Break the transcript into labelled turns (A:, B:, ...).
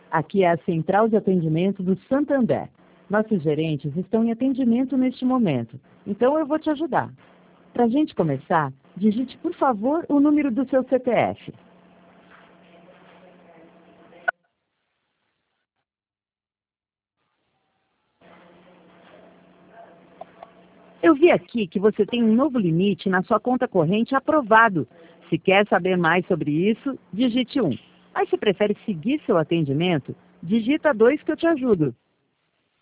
A: Aqui é a central de atendimento do Santander. Nossos gerentes estão em atendimento neste momento, então eu vou te ajudar. Para a gente começar, digite, por favor, o número do seu CPF. Eu vi aqui que você tem um novo limite na sua conta corrente aprovado. Se quer saber mais sobre isso, digite 1. Mas se prefere seguir seu atendimento, digita 2 que eu te ajudo.